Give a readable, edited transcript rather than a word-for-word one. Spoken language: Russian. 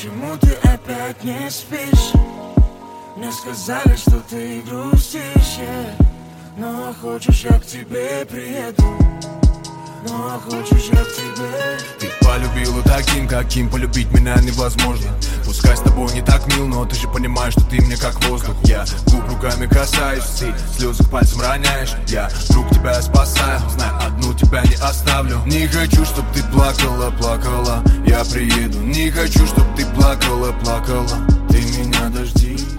почему ты опять не спишь? Мне сказали, что ты грустишь, ну а хочешь, я к тебе приеду. Ну а хочешь, я к тебе. Ты полюбила таким, каким полюбить меня невозможно. Пускай с тобой не так мил, но ты же понимаешь, что ты мне как воздух. Я губ руками касаюсь, ты слезы к пальцам роняешь. Я друг тебя спасаю, знаю, одну тебя не оставлю. Не хочу, чтоб ты плакала, плакала, я приеду. Не хочу, чтоб ты плакала, плакала, ты меня дожди.